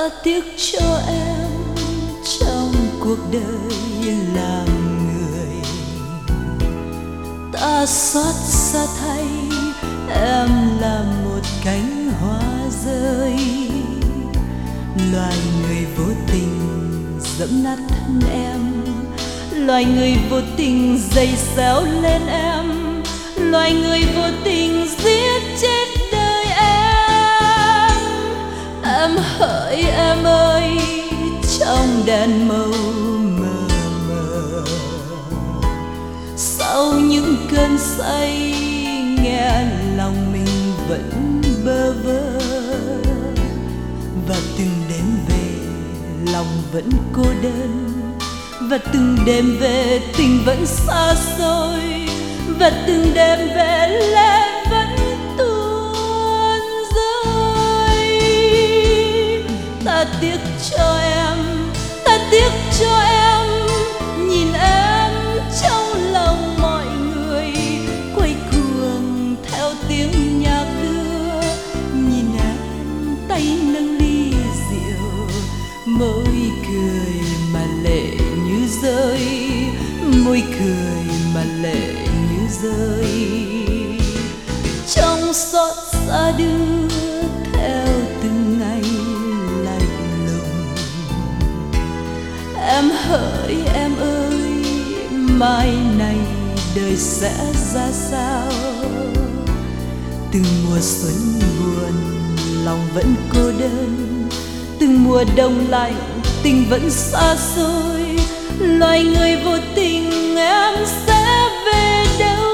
Ta tiếc cho em trong cuộc đời làm người, ta xót xa thay em là một cánh hoa rơi. Loài người vô tình dẫm nát thân em, loài người vô tình giày xéo lên em, loài người vô tình giết chết đời em. Em hỡi em ơi, trong đèn màu mờ mờ, sau những cơn say nghe lòng mình vẫn bơ vơ. Và từng đêm về lòng vẫn cô đơn, và từng đêm về tình vẫn xa xôi, và từng đêm về lệ vẫn tuôn rơi. Ta tiếc cho em, ta tiếc cho em, nhìn em trong lòng mọi người quay cuồng theo tiếng nhạc đưa. Nhìn em tay nâng ly rượu, môi cười mà lệ như rơi, môi cười mà lệ như rơi. Trong xót xa đưa theo từng ngày lạnh lùng. Em hỡi em ơi, mai này đời sẽ ra sao? Từng mùa xuân buồn lòng vẫn cô đơn, từng mùa đông lạnh tình vẫn xa xôi. Loài người vô tình em sẽ về đâu?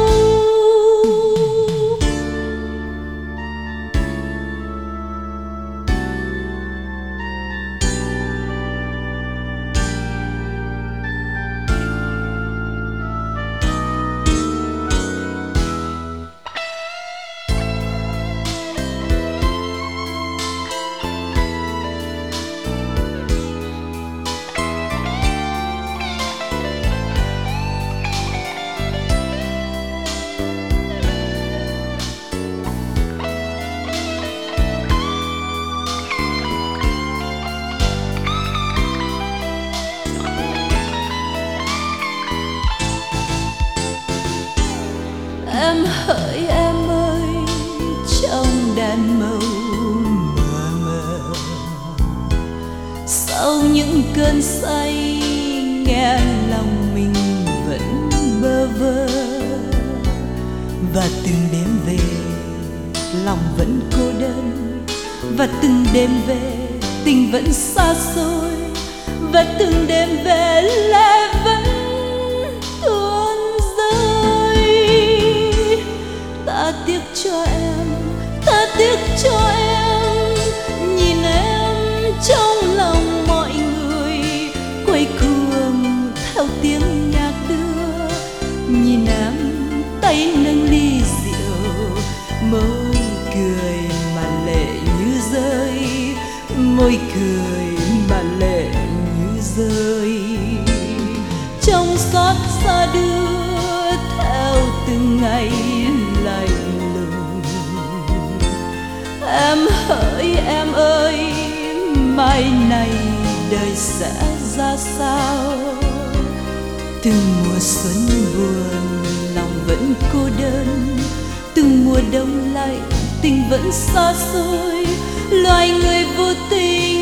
Em hỡi em ơi, trong đèn màu mờ mờ, sau những cơn say nghe lòng mình vẫn bơ vơ. Và từng đêm về lòng vẫn cô đơn, và từng đêm về tình vẫn xa xôi, và từng đêm về lệ vẫn tuôn rơi. Ta tiếc cho em, ta tiếc cho em, nhìn em trong lòng mọi người quay cuồng theo tiếng nhạc đưa. Nhìn em tay nâng ly rượu, môi cười mà lệ như rơi, môi cười mà lệ như rơi. Trong xót xa đưa theo từng ngày lạnh lùng. Em hỡi em ơi, mai này đời sẽ ra sao? Từng mùa xuân buồn lòng vẫn cô đơn, từng mùa đông lạnh tình vẫn xa xôi. Loài người vô tình